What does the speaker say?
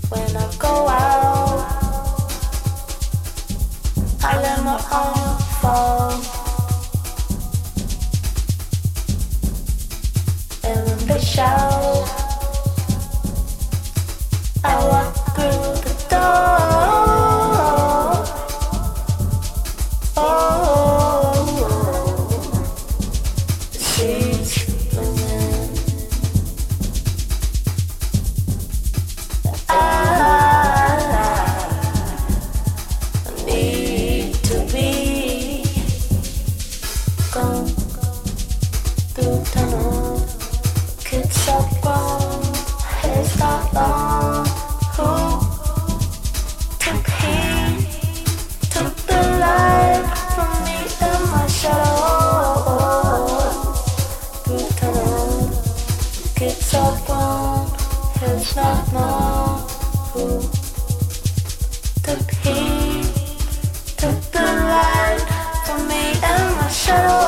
When I go out, I let my arm fall. And when they shout, I walk through the door. Oh, the seeds blooming. I need to be gone through tunnel. Kids are grown, hair's got long. Who took heed, took the light from me and my shadow. Through tunnel, kids are grown, hair's not long. Who took heed, took the light from me and my shadow.